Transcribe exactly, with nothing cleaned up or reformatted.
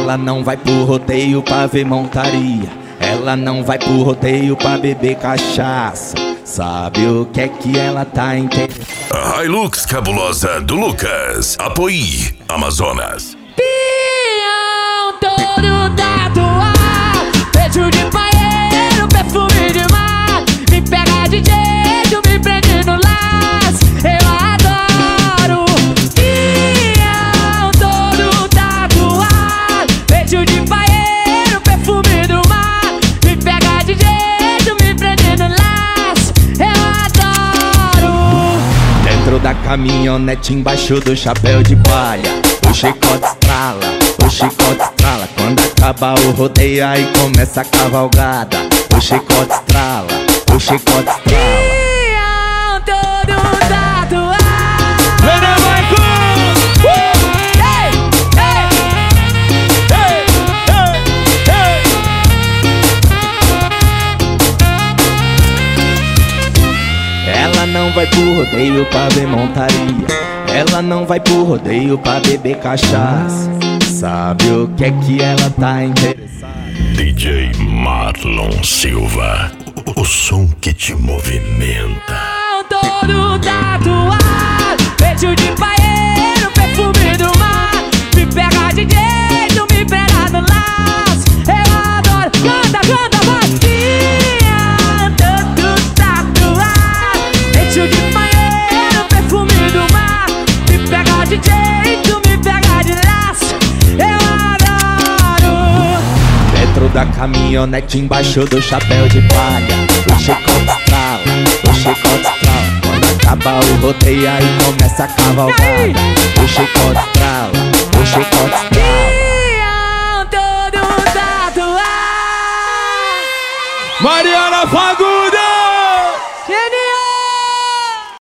Ela não vai pro rodeio pra ver montaria. Ela não vai pro rodeio pra beber cachaça. Sabe o que é que ela tá interessada? A Hilux cabulosa do Lucas. Apoie Amazonas. Pião todo tatuado, beijo de paeiro, perfume de mar. Me pega de jeito, me prende no laço. Eu adoro. Pião todo tatuado, beijo de paeiro, perfume do mar. Me pega de jeito, me prende no laço. Eu adoro. Dentro da caminhonete, embaixo do chapéu de palha, o chicote estrala, o chicote estrala. Quando acaba o rodeio, aí começa a cavalgada. O chicote estrala, o chicote estrala. Pião todo tatuado. Vem, Marco! Ei, ei, ei, ei. Ela não vai pro rodeio pra ver montaria. Ela não vai pro rodeio pra beber cachaça. Sabe o que é que ela tá interessada? D J Marlon Silva. O, o som que te movimenta. Todo tatuado, beijo de paeiro, perfume do mar. Me pega de jeito, me pega no laço. Eu adoro. Canta, canta, vai. Todo tatuado, beijo de paeiro, perfume do mar. Me pega de jeito, me pega de laço. Eu adoro. Dentro da caminhonete, embaixo do chapéu de palha, o chicote estrala, o chicote estrala. Quando acaba o rodeio, aí começa a cavalgada. O chicote estrala, o chicote estrala. Pião todo tatuado. Mariana Fagundes!